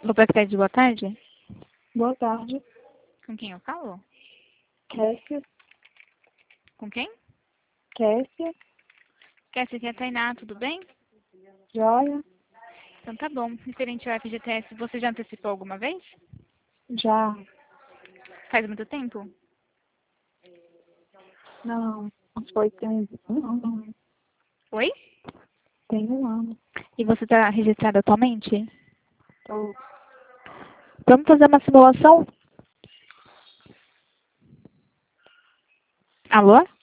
Copactete, boa tarde. Boa tarde. Com quem eu falo? Kessia. Com quem? Kessia. Kessia, aqui é a Tainá, tudo bem? Joia. Então tá bom. Referente ao FGTS, você já antecipou alguma vez? Já. Faz muito tempo? Não. Foi tem um ano. Oi? Tem um ano. E você está registrado atualmente? Tô. Vamos fazer uma simulação? Alô?